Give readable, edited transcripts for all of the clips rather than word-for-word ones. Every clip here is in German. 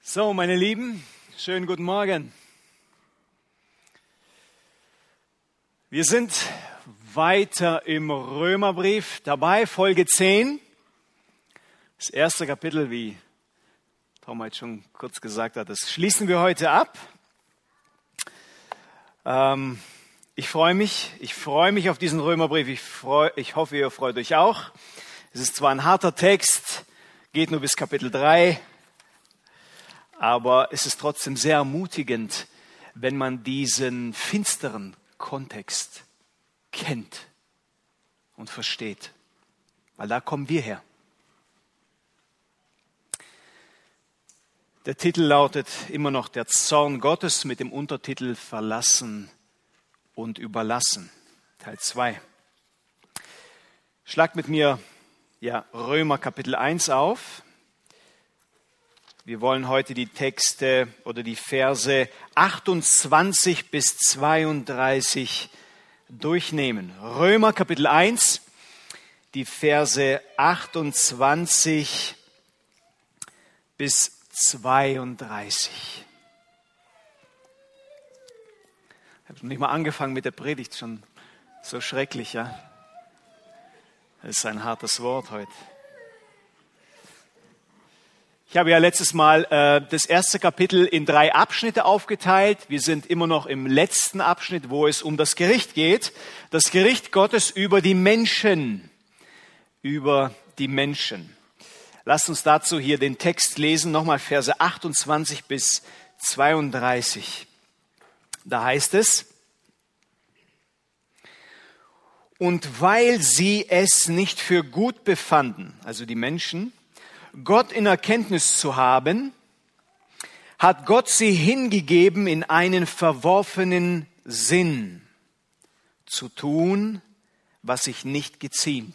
So, meine Lieben, schönen guten Morgen. Wir sind weiter im Römerbrief dabei, Folge 10. Das erste Kapitel, wie Tom heute schon kurz gesagt hat, das schließen wir heute ab. Ich freue mich auf diesen Römerbrief. Ich hoffe, ihr freut euch auch. Es ist zwar ein harter Text, geht nur bis Kapitel 3, aber es ist trotzdem sehr ermutigend, wenn man diesen finsteren Kontext kennt und versteht, weil da kommen wir her. Der Titel lautet immer noch der Zorn Gottes mit dem Untertitel Verlassen und Überlassen, Teil 2. Schlagt mit mir Römer Kapitel 1 auf. Wir wollen heute die Texte oder die Verse 28 bis 32 durchnehmen. Römer Kapitel 1, die Verse 28 bis 32. Ich habe noch nicht mal angefangen mit der Predigt, schon so schrecklich, ja. Das ist ein hartes Wort heute. Ich habe ja letztes Mal das erste Kapitel in 3 Abschnitte aufgeteilt. Wir sind immer noch im letzten Abschnitt, wo es um das Gericht geht. Das Gericht Gottes über die Menschen. Über die Menschen. Lasst uns dazu hier den Text lesen, nochmal Verse 28 bis 32. Da heißt es: Und weil sie es nicht für gut befanden, also die Menschen, Gott in Erkenntnis zu haben, hat Gott sie hingegeben in einen verworfenen Sinn, zu tun, was sich nicht geziemt.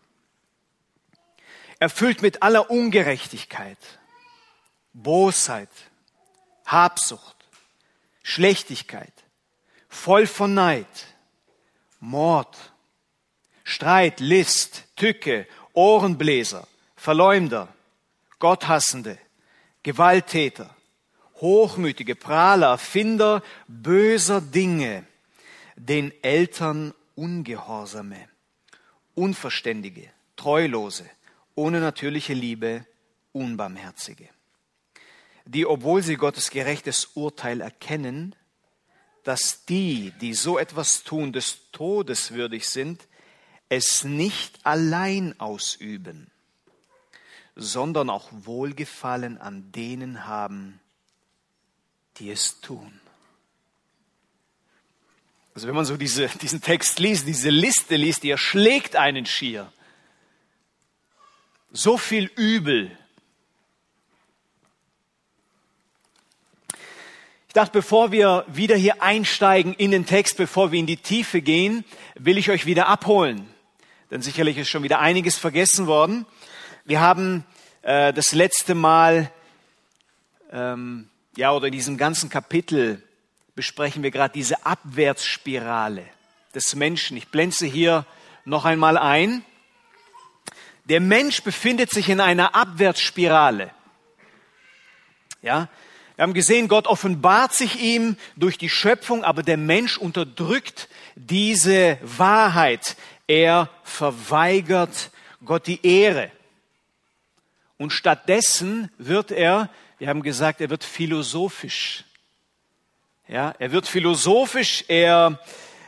Erfüllt mit aller Ungerechtigkeit, Bosheit, Habsucht, Schlechtigkeit, voll von Neid, Mord, Streit, List, Tücke, Ohrenbläser, Verleumder, Gotthassende, Gewalttäter, Hochmütige, Prahler, Erfinder böser Dinge, den Eltern Ungehorsame, Unverständige, Treulose, ohne natürliche Liebe, Unbarmherzige, die, obwohl sie Gottes gerechtes Urteil erkennen, dass die so etwas tun, des Todes würdig sind, es nicht allein ausüben, sondern auch Wohlgefallen an denen haben, die es tun. Also wenn man so diesen Text liest, diese Liste liest, die erschlägt einen schier. So viel Übel. Ich dachte, bevor wir wieder hier einsteigen in den Text, bevor wir in die Tiefe gehen, will ich euch wieder abholen. Denn sicherlich ist schon wieder einiges vergessen worden. Wir haben das letzte Mal, oder in diesem ganzen Kapitel besprechen wir gerade diese Abwärtsspirale des Menschen. Ich blende sie hier noch einmal ein. Der Mensch befindet sich in einer Abwärtsspirale. Ja, wir haben gesehen, Gott offenbart sich ihm durch die Schöpfung, aber der Mensch unterdrückt diese Wahrheit. Er verweigert Gott die Ehre. Und stattdessen wird er, wir haben gesagt, er wird philosophisch. Ja, er wird philosophisch, er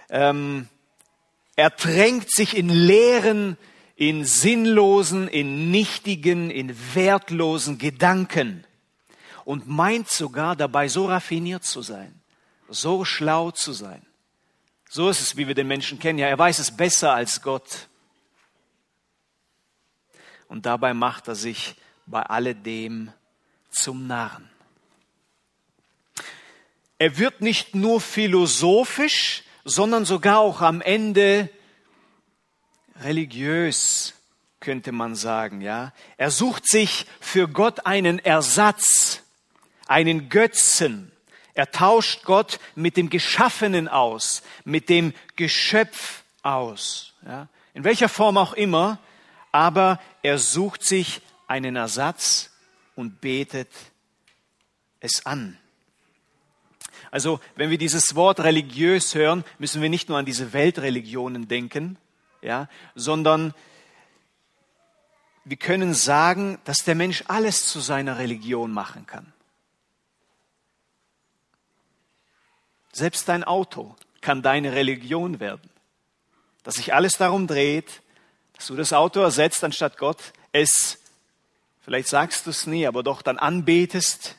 ertränkt sich in leeren, in sinnlosen, in nichtigen, in wertlosen Gedanken und meint sogar dabei so raffiniert zu sein, so schlau zu sein. So ist es, wie wir den Menschen kennen. Ja, er weiß es besser als Gott. Und dabei macht er sich bei alledem zum Narren. Er wird nicht nur philosophisch, sondern sogar auch am Ende religiös, könnte man sagen. Ja? Er sucht sich für Gott einen Ersatz, einen Götzen. Er tauscht Gott mit dem Geschaffenen aus, mit dem Geschöpf aus. Ja? In welcher Form auch immer, aber er sucht sich einen Ersatz und betet es an. Also, wenn wir dieses Wort religiös hören, müssen wir nicht nur an diese Weltreligionen denken, ja, sondern wir können sagen, dass der Mensch alles zu seiner Religion machen kann. Selbst dein Auto kann deine Religion werden. Dass sich alles darum dreht, dass du das Auto ersetzt, anstatt Gott es, vielleicht sagst du es nie, aber doch dann anbetest.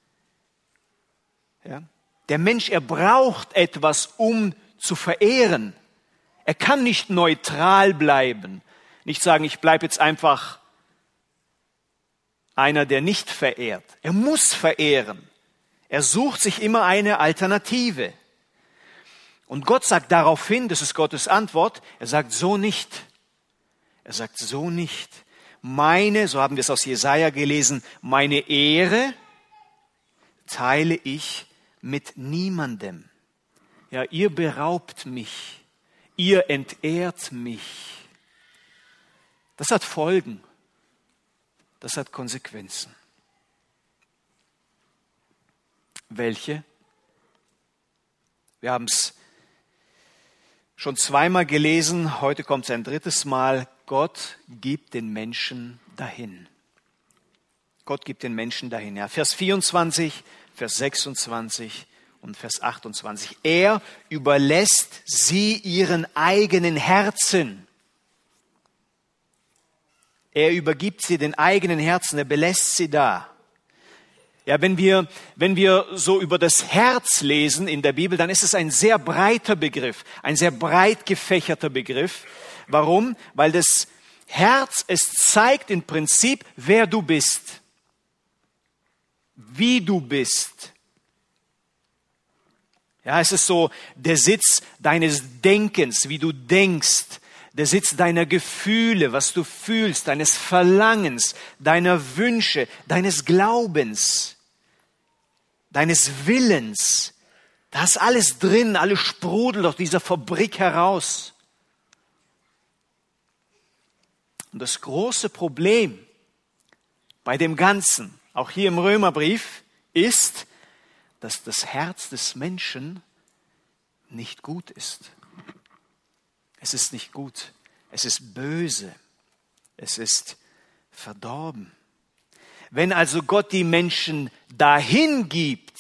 Ja? Der Mensch, er braucht etwas, um zu verehren. Er kann nicht neutral bleiben. Nicht sagen, ich bleibe jetzt einfach einer, der nicht verehrt. Er muss verehren. Er sucht sich immer eine Alternative. Und Gott sagt daraufhin, das ist Gottes Antwort, er sagt so nicht. Er sagt so nicht. Meine, so haben wir es aus Jesaja gelesen, meine Ehre teile ich mit niemandem. Ja, ihr beraubt mich, ihr entehrt mich. Das hat Folgen, das hat Konsequenzen. Welche? Wir haben es schon zweimal gelesen, heute kommt es ein drittes Mal. Gott gibt den Menschen dahin. Gott gibt den Menschen dahin. Ja, Vers 24, Vers 26 und Vers 28. Er überlässt sie ihren eigenen Herzen. Er übergibt sie den eigenen Herzen, er belässt sie da. Ja, wenn wir so über das Herz lesen in der Bibel, dann ist es ein sehr breiter Begriff, ein sehr breit gefächerter Begriff. Warum? Weil das Herz, es zeigt im Prinzip, wer du bist, wie du bist. Ja, es ist so der Sitz deines Denkens, wie du denkst, der Sitz deiner Gefühle, was du fühlst, deines Verlangens, deiner Wünsche, deines Glaubens, deines Willens. Da ist alles drin, alles sprudelt aus dieser Fabrik heraus. Und das große Problem bei dem Ganzen, auch hier im Römerbrief, ist, dass das Herz des Menschen nicht gut ist. Es ist nicht gut, es ist böse, es ist verdorben. Wenn also Gott die Menschen dahin gibt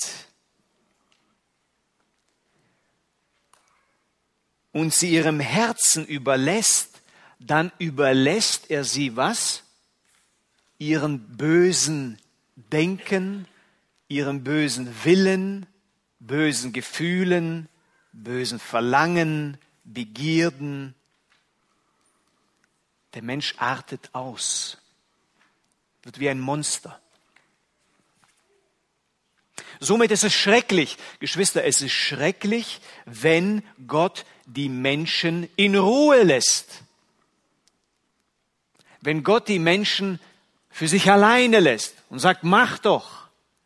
und sie ihrem Herzen überlässt, dann überlässt er sie was? Ihren bösen Denken, ihrem bösen Willen, bösen Gefühlen, bösen Verlangen, Begierden. Der Mensch artet aus, wird wie ein Monster. Somit ist es schrecklich, Geschwister, es ist schrecklich, wenn Gott die Menschen in Ruhe lässt. Wenn Gott die Menschen für sich alleine lässt und sagt, mach doch.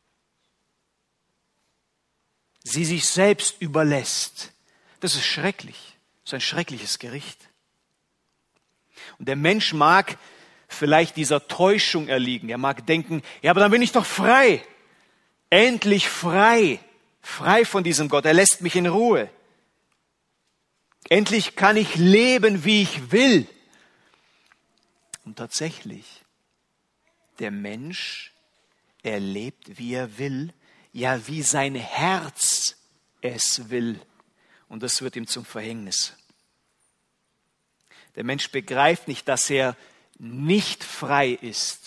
Sie sich selbst überlässt. Das ist schrecklich. Das ist ein schreckliches Gericht. Und der Mensch mag vielleicht dieser Täuschung erliegen. Er mag denken, ja, aber dann bin ich doch frei. Endlich frei. Frei von diesem Gott. Er lässt mich in Ruhe. Endlich kann ich leben, wie ich will. Und tatsächlich, der Mensch, er lebt, wie er will, ja, wie sein Herz es will. Und das wird ihm zum Verhängnis. Der Mensch begreift nicht, dass er nicht frei ist,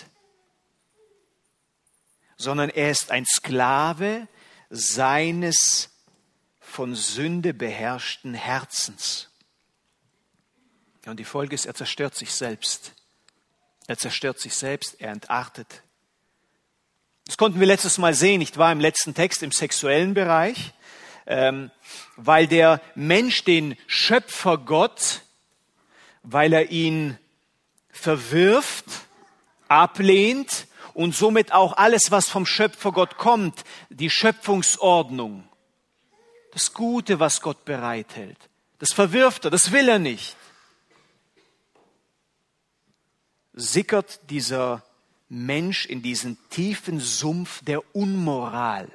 sondern er ist ein Sklave seines von Sünde beherrschten Herzens. Und die Folge ist, er zerstört sich selbst. Er zerstört sich selbst, er entartet. Das konnten wir letztes Mal sehen, nicht wahr, im letzten Text im sexuellen Bereich, weil der Mensch den Schöpfer Gott, weil er ihn verwirft, ablehnt und somit auch alles, was vom Schöpfer Gott kommt, die Schöpfungsordnung, das Gute, was Gott bereithält, das verwirft er, das will er nicht. Sickert dieser Mensch in diesen tiefen Sumpf der Unmoral.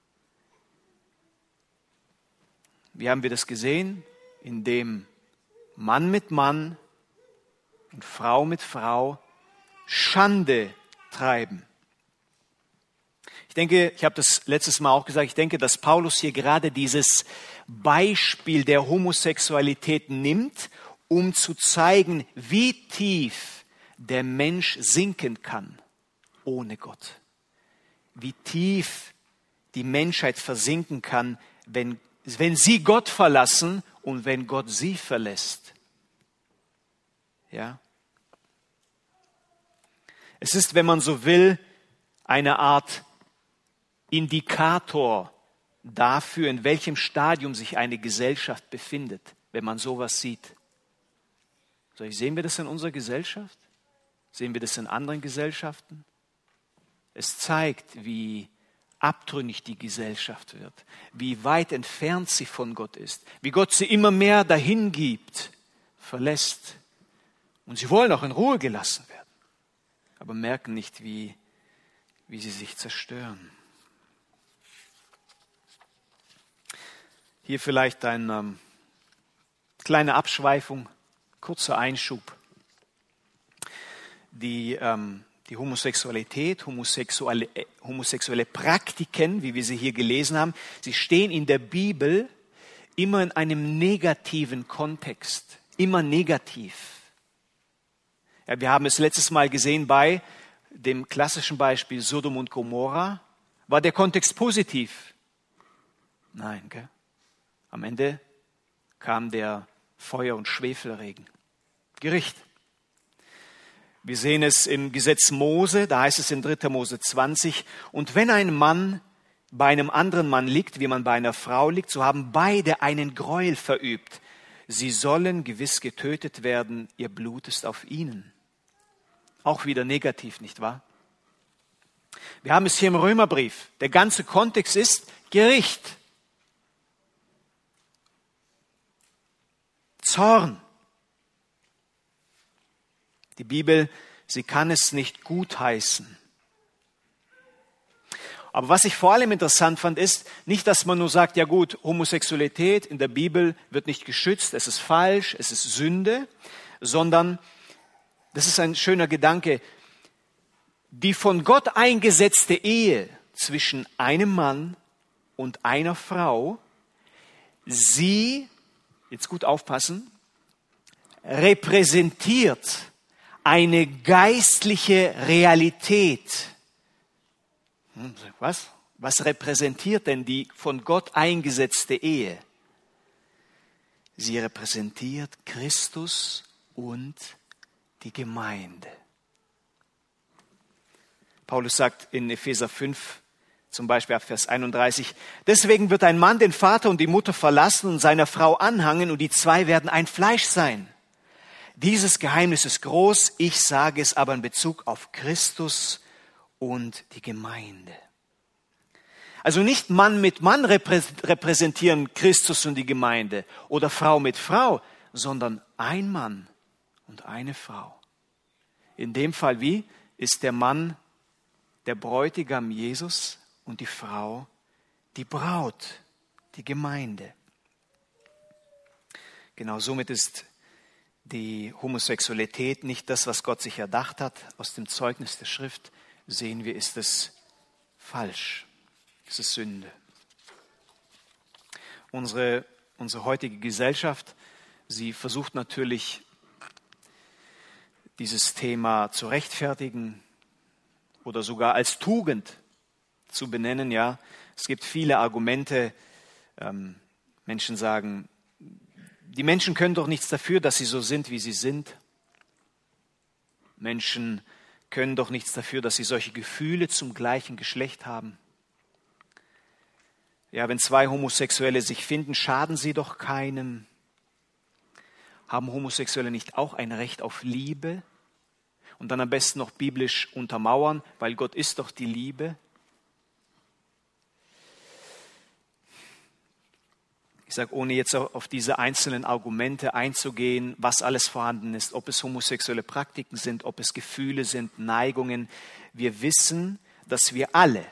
Wie haben wir das gesehen? Indem Mann mit Mann und Frau mit Frau Schande treiben. Ich denke, ich habe das letztes Mal auch gesagt, ich denke, dass Paulus hier gerade dieses Beispiel der Homosexualität nimmt, um zu zeigen, wie tief der Mensch sinken kann ohne Gott. Wie tief die Menschheit versinken kann, wenn sie Gott verlassen und wenn Gott sie verlässt. Ja? Es ist, wenn man so will, eine Art Indikator dafür, in welchem Stadium sich eine Gesellschaft befindet, wenn man sowas sieht. Sehen wir das in unserer Gesellschaft? Sehen wir das in anderen Gesellschaften? Es zeigt, wie abtrünnig die Gesellschaft wird, wie weit entfernt sie von Gott ist, wie Gott sie immer mehr dahin gibt, verlässt. Und sie wollen auch in Ruhe gelassen werden, aber merken nicht, wie sie sich zerstören. Hier vielleicht eine kleine Abschweifung, kurzer Einschub. Die Homosexualität, homosexuelle Praktiken, wie wir sie hier gelesen haben, sie stehen in der Bibel immer in einem negativen Kontext, immer negativ. Ja, wir haben es letztes Mal gesehen bei dem klassischen Beispiel Sodom und Gomorra. War der Kontext positiv? Nein, gell? Am Ende kam der Feuer- und Schwefelregen. Gericht. Wir sehen es im Gesetz Mose, da heißt es in 3. Mose 20, und wenn ein Mann bei einem anderen Mann liegt, wie man bei einer Frau liegt, so haben beide einen Gräuel verübt. Sie sollen gewiss getötet werden, ihr Blut ist auf ihnen. Auch wieder negativ, nicht wahr? Wir haben es hier im Römerbrief. Der ganze Kontext ist Gericht. Zorn. Die Bibel, sie kann es nicht gutheißen. Aber was ich vor allem interessant fand, ist nicht, dass man nur sagt, ja gut, Homosexualität in der Bibel wird nicht geschützt, es ist falsch, es ist Sünde, sondern, das ist ein schöner Gedanke, die von Gott eingesetzte Ehe zwischen einem Mann und einer Frau, sie, jetzt gut aufpassen, repräsentiert eine geistliche Realität. Was? Was repräsentiert denn die von Gott eingesetzte Ehe? Sie repräsentiert Christus und die Gemeinde. Paulus sagt in Epheser 5, zum Beispiel ab Vers 31, deswegen wird ein Mann den Vater und die Mutter verlassen und seiner Frau anhangen und die zwei werden ein Fleisch sein. Dieses Geheimnis ist groß, ich sage es aber in Bezug auf Christus und die Gemeinde. Also nicht Mann mit Mann repräsentieren Christus und die Gemeinde oder Frau mit Frau, sondern ein Mann und eine Frau. In dem Fall wie ist der Mann der Bräutigam Jesus und die Frau die Braut, die Gemeinde. Genau somit ist die Homosexualität nicht das, was Gott sich erdacht hat. Aus dem Zeugnis der Schrift sehen wir, ist es falsch. Es ist Sünde. Unsere heutige Gesellschaft, sie versucht natürlich, dieses Thema zu rechtfertigen oder sogar als Tugend zu benennen. Ja, es gibt viele Argumente. Menschen sagen, die Menschen können doch nichts dafür, dass sie so sind, wie sie sind. Menschen können doch nichts dafür, dass sie solche Gefühle zum gleichen Geschlecht haben. Ja, wenn zwei Homosexuelle sich finden, schaden sie doch keinem. Haben Homosexuelle nicht auch ein Recht auf Liebe? Und dann am besten noch biblisch untermauern, weil Gott ist doch die Liebe. Ich sage, ohne jetzt auf diese einzelnen Argumente einzugehen, was alles vorhanden ist, ob es homosexuelle Praktiken sind, ob es Gefühle sind, Neigungen. Wir wissen, dass wir alle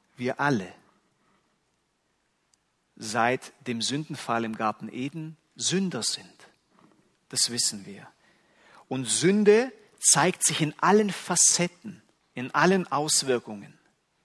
seit dem Sündenfall im Garten Eden Sünder sind. Das wissen wir. Und Sünde zeigt sich in allen Facetten, in allen Auswirkungen.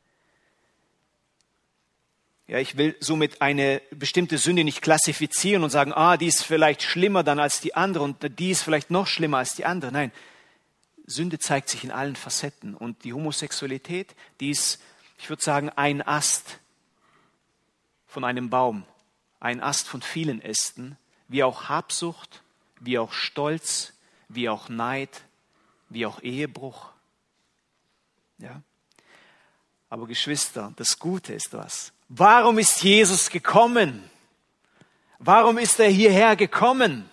Ja, ich will somit eine bestimmte Sünde nicht klassifizieren und sagen, die ist vielleicht schlimmer dann als die andere und die ist vielleicht noch schlimmer als die andere. Nein, Sünde zeigt sich in allen Facetten. Und die Homosexualität, die ist, ich würde sagen, ein Ast von einem Baum, ein Ast von vielen Ästen, wie auch Habsucht, wie auch Stolz, wie auch Neid, wie auch Ehebruch. Ja? Aber Geschwister, das Gute ist was. Warum ist Jesus gekommen? Warum ist er hierher gekommen?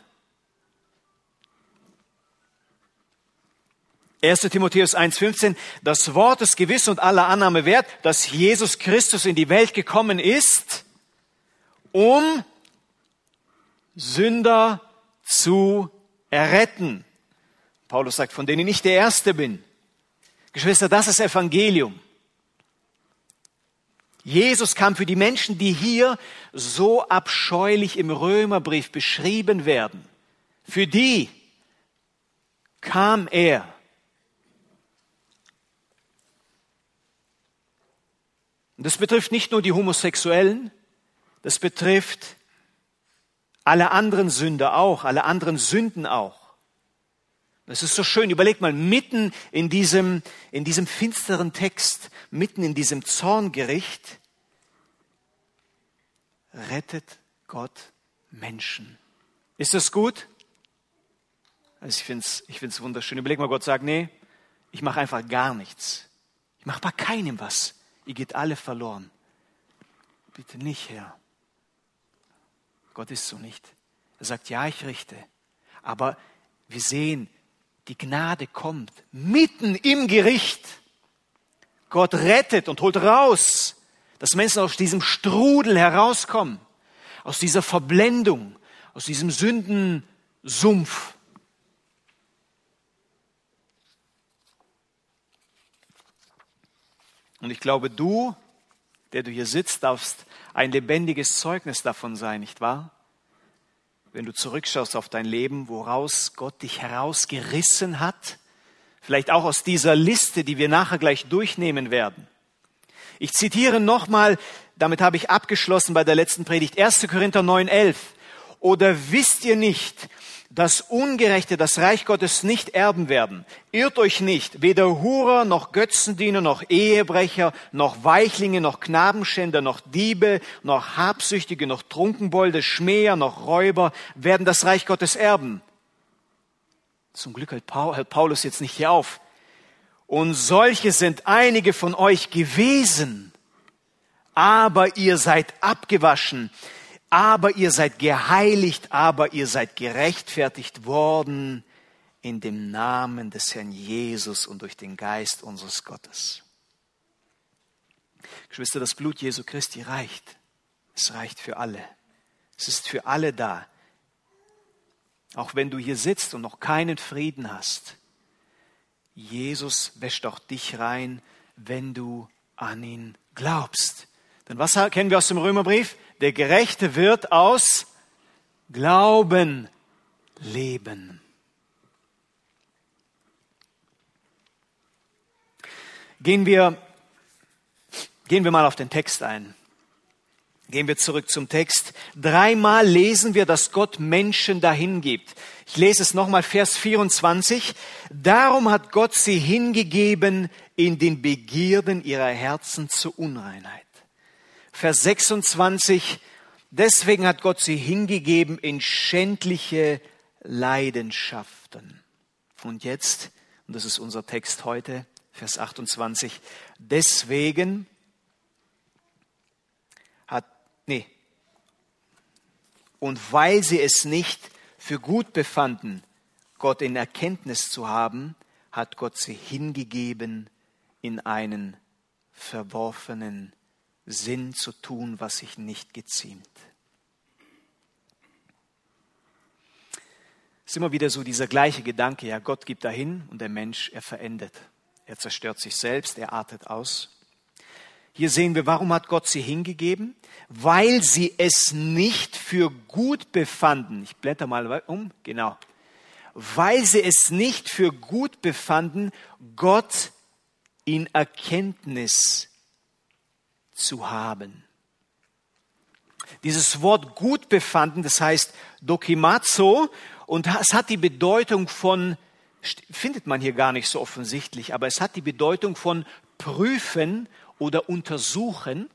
1. Timotheus 1,15, das Wort ist gewiss und aller Annahme wert, dass Jesus Christus in die Welt gekommen ist, um Sünder zu erretten. Paulus sagt, von denen ich der Erste bin. Geschwister, das ist Evangelium. Jesus kam für die Menschen, die hier so abscheulich im Römerbrief beschrieben werden. Für die kam er. Und das betrifft nicht nur die Homosexuellen, das betrifft alle anderen Sünder auch, alle anderen Sünden auch. Das ist so schön. Überlegt mal, mitten in diesem finsteren Text, mitten in diesem Zorngericht, rettet Gott Menschen. Ist das gut? Also ich find's wunderschön. Überleg mal, Gott sagt, nee, ich mache einfach gar nichts. Ich mache bei keinem was. Ihr geht alle verloren. Bitte nicht, Herr. Gott ist so nicht. Er sagt, ja, ich richte. Aber wir sehen, die Gnade kommt mitten im Gericht. Gott rettet und holt raus, dass Menschen aus diesem Strudel herauskommen, aus dieser Verblendung, aus diesem Sündensumpf. Und ich glaube, du, der du hier sitzt, darfst ein lebendiges Zeugnis davon sein, nicht wahr? Wenn du zurückschaust auf dein Leben, woraus Gott dich herausgerissen hat, vielleicht auch aus dieser Liste, die wir nachher gleich durchnehmen werden. Ich zitiere nochmal, damit habe ich abgeschlossen bei der letzten Predigt, 1. Korinther 9,11. Oder wisst ihr nicht, dass Ungerechte das Reich Gottes nicht erben werden? Irrt euch nicht, weder Hurer, noch Götzendiener, noch Ehebrecher, noch Weichlinge, noch Knabenschänder, noch Diebe, noch Habsüchtige, noch Trunkenbolde, Schmäher, noch Räuber werden das Reich Gottes erben. Zum Glück hört Paulus jetzt nicht hier auf. Und solche sind einige von euch gewesen, aber ihr seid abgewaschen, aber ihr seid geheiligt, aber ihr seid gerechtfertigt worden in dem Namen des Herrn Jesus und durch den Geist unseres Gottes. Geschwister, das Blut Jesu Christi reicht. Es reicht für alle. Es ist für alle da. Auch wenn du hier sitzt und noch keinen Frieden hast, Jesus wäscht auch dich rein, wenn du an ihn glaubst. Denn was kennen wir aus dem Römerbrief? Der Gerechte wird aus Glauben leben. Gehen wir mal auf den Text ein. Gehen wir zurück zum Text. 3-mal lesen wir, dass Gott Menschen dahin gibt. Ich lese es nochmal, Vers 24. Darum hat Gott sie hingegeben in den Begierden ihrer Herzen zur Unreinheit. Vers 26. Deswegen hat Gott sie hingegeben in schändliche Leidenschaften. Und jetzt, und das ist unser Text heute, Vers 28. Deswegen und weil sie es nicht für gut befanden, Gott in Erkenntnis zu haben, hat Gott sie hingegeben, in einen verworfenen Sinn zu tun, was sich nicht geziemt. Es ist immer wieder so dieser gleiche Gedanke, ja, Gott gibt dahin und der Mensch, er verendet. Er zerstört sich selbst, er artet aus. Hier sehen wir, warum hat Gott sie hingegeben? Weil sie es nicht für gut befanden. Ich blätter mal um, genau. Weil sie es nicht für gut befanden, Gott in Erkenntnis zu haben. Dieses Wort gut befanden, das heißt dokimazo, und es hat die Bedeutung von, findet man hier gar nicht so offensichtlich, aber es hat die Bedeutung von prüfen oder untersuchen,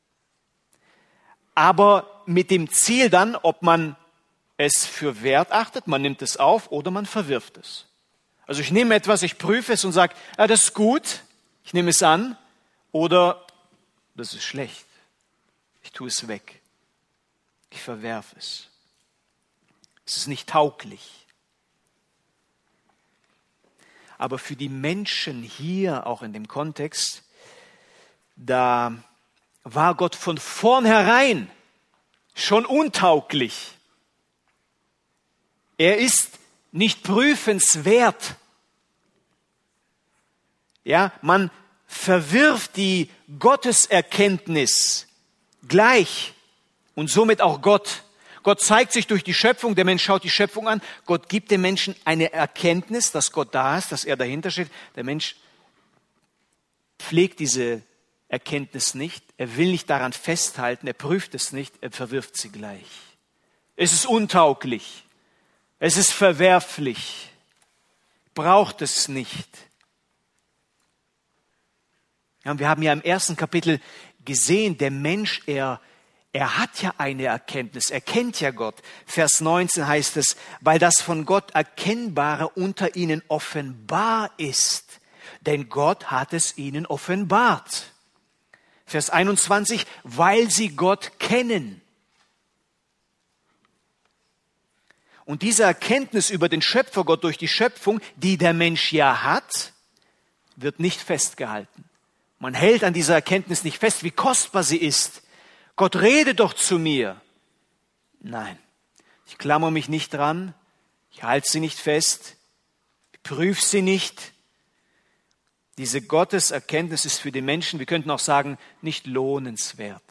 aber mit dem Ziel dann, ob man es für wert achtet, man nimmt es auf oder man verwirft es. Also ich nehme etwas, ich prüfe es und sage, ja, das ist gut, ich nehme es an, oder das ist schlecht, ich tue es weg, ich verwerfe es. Es ist nicht tauglich. Aber für die Menschen hier, auch in dem Kontext, da war Gott von vornherein schon untauglich. Er ist nicht prüfenswert. Ja, man verwirft die Gotteserkenntnis gleich und somit auch Gott. Gott zeigt sich durch die Schöpfung, der Mensch schaut die Schöpfung an, Gott gibt dem Menschen eine Erkenntnis, dass Gott da ist, dass er dahinter steht. Der Mensch pflegt diese Erkenntnis nicht, er will nicht daran festhalten, er prüft es nicht, er verwirft sie gleich. Es ist untauglich, es ist verwerflich, braucht es nicht. Ja, und wir haben ja im ersten Kapitel gesehen, der Mensch, er hat ja eine Erkenntnis, er kennt ja Gott. Vers 19 heißt es, weil das von Gott Erkennbare unter ihnen offenbar ist, denn Gott hat es ihnen offenbart. Vers 21, weil sie Gott kennen. Und diese Erkenntnis über den Schöpfergott durch die Schöpfung, die der Mensch ja hat, wird nicht festgehalten. Man hält an dieser Erkenntnis nicht fest, wie kostbar sie ist. Gott, rede doch zu mir. Nein, ich klammer mich nicht dran, ich halte sie nicht fest, ich prüfe sie nicht. Diese Gotteserkenntnis ist für die Menschen, wir könnten auch sagen, nicht lohnenswert.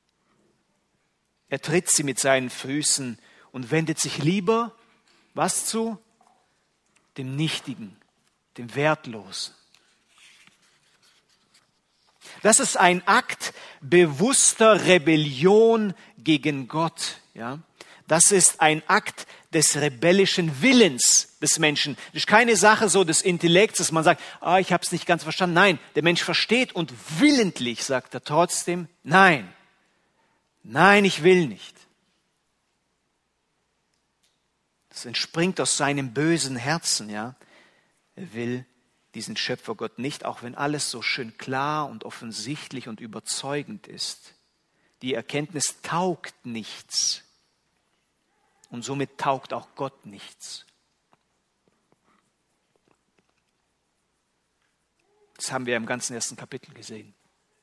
Er tritt sie mit seinen Füßen und wendet sich lieber, was zu? Dem Nichtigen, dem Wertlosen. Das ist ein Akt bewusster Rebellion gegen Gott. Ja? Das ist ein Akt des rebellischen Willens des Menschen. Das ist keine Sache so des Intellekts, dass man sagt, ich habe es nicht ganz verstanden. Nein, der Mensch versteht und willentlich sagt er trotzdem, nein, ich will nicht. Das entspringt aus seinem bösen Herzen. Ja? Er will diesen Schöpfergott nicht, auch wenn alles so schön klar und offensichtlich und überzeugend ist. Die Erkenntnis taugt nichts und somit taugt auch Gott nichts. Das haben wir im ganzen ersten Kapitel gesehen.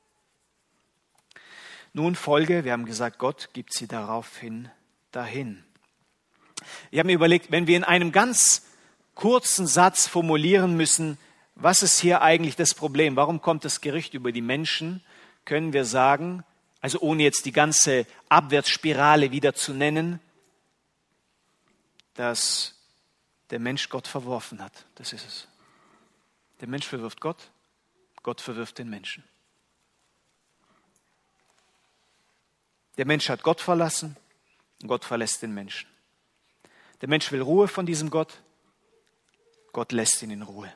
Nun Folge, wir haben gesagt, Gott gibt sie daraufhin dahin. Ich habe mir überlegt, wenn wir in einem ganz kurzen Satz formulieren müssen, was ist hier eigentlich das Problem? Warum kommt das Gericht über die Menschen? Können wir sagen, also ohne jetzt die ganze Abwärtsspirale wieder zu nennen, dass der Mensch Gott verworfen hat. Das ist es. Der Mensch verwirft Gott, Gott verwirft den Menschen. Der Mensch hat Gott verlassen, Gott verlässt den Menschen. Der Mensch will Ruhe von diesem Gott, Gott lässt ihn in Ruhe.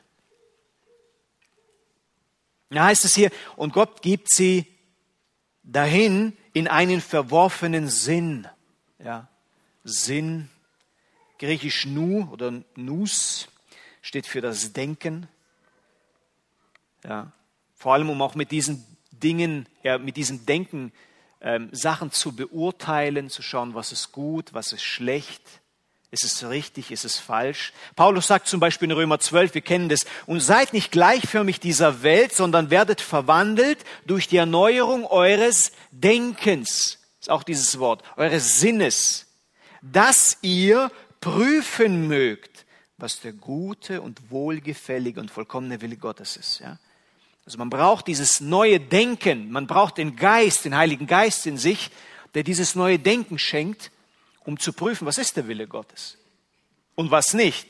Da heißt es hier, und Gott gibt sie dahin in einen verworfenen Sinn. Ja, Sinn, griechisch nu oder nous, steht für das Denken. Ja, vor allem um auch mit diesen Dingen, mit diesem Denken Sachen zu beurteilen, zu schauen, was ist gut, was ist schlecht. Ist es richtig, ist es falsch? Paulus sagt zum Beispiel in Römer 12, wir kennen das, und seid nicht gleichförmig dieser Welt, sondern werdet verwandelt durch die Erneuerung eures Denkens. Ist auch dieses Wort, eures Sinnes, dass ihr prüfen mögt, was der gute und wohlgefällige und vollkommene Wille Gottes ist. Ja? Also man braucht dieses neue Denken, man braucht den Geist, den Heiligen Geist in sich, der dieses neue Denken schenkt, um zu prüfen, was ist der Wille Gottes und was nicht.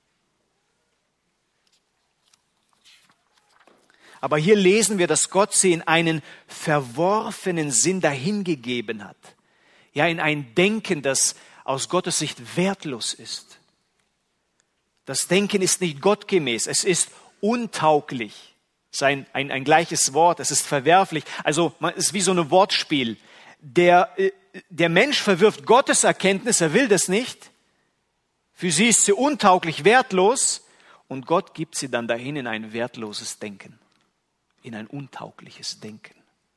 Aber hier lesen wir, dass Gott sie in einen verworfenen Sinn dahingegeben hat. Ja, in ein Denken, das aus Gottes Sicht wertlos ist. Das Denken ist nicht gottgemäß, es ist untauglich. Es ist ein gleiches Wort, es ist verwerflich. Also es ist wie so ein Wortspiel. Der Mensch verwirft Gottes Erkenntnis, er will das nicht. Für sie ist sie untauglich, wertlos. Und Gott gibt sie dann dahin in ein wertloses Denken, in ein untaugliches Denken.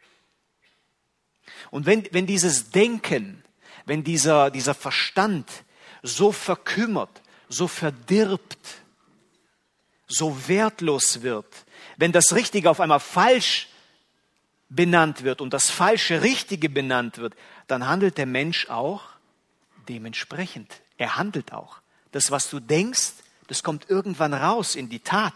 Und wenn dieses Denken, wenn dieser Verstand so verkümmert, so verdirbt, so wertlos wird, wenn das Richtige auf einmal falsch benannt wird und das falsche Richtige benannt wird, dann handelt der Mensch auch dementsprechend. Er handelt auch. Das, was du denkst, das kommt irgendwann raus in die Tat.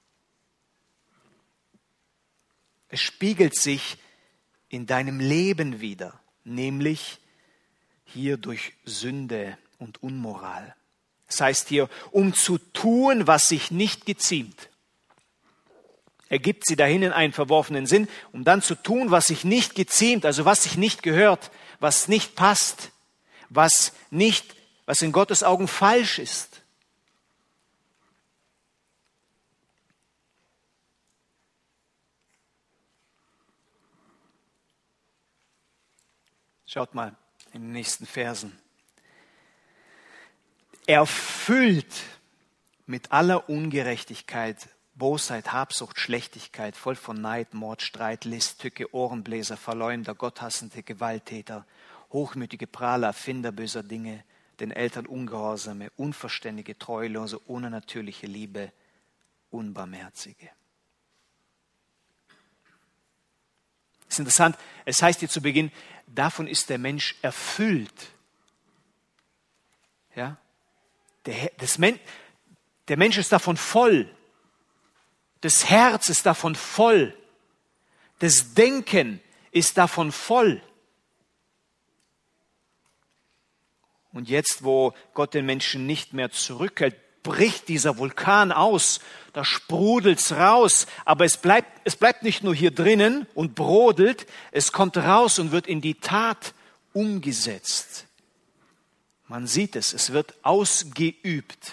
Es spiegelt sich in deinem Leben wider, nämlich hier durch Sünde und Unmoral. Das heißt hier, um zu tun, was sich nicht geziemt. Er gibt sie dahin in einen verworfenen Sinn, um dann zu tun, was sich nicht geziemt, also was sich nicht gehört, was nicht passt, was in Gottes Augen falsch ist. Schaut mal in den nächsten Versen. Erfüllt mit aller Ungerechtigkeit, Bosheit, Habsucht, Schlechtigkeit, voll von Neid, Mord, Streit, List, Tücke, Ohrenbläser, Verleumder, gotthassende Gewalttäter, hochmütige Prahler, Erfinder böser Dinge, den Eltern Ungehorsame, Unverständige, Treulose, ohne natürliche Liebe, Unbarmherzige. Das ist interessant, es heißt hier zu Beginn, davon ist der Mensch erfüllt. Ja? Der Mensch ist davon voll. Das Herz ist davon voll. Das Denken ist davon voll. Und jetzt, wo Gott den Menschen nicht mehr zurückhält, bricht dieser Vulkan aus, da sprudelt's raus, aber es bleibt nicht nur hier drinnen und brodelt, es kommt raus und wird in die Tat umgesetzt. Man sieht es, es wird ausgeübt.